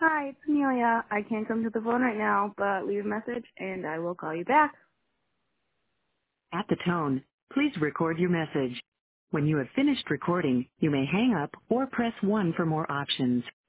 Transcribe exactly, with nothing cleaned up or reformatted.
Hi, it's Amelia. I can't come to the phone right now, but leave a message and I will call you back. At the tone, please record your message. When you have finished recording, you may hang up or press one for more options.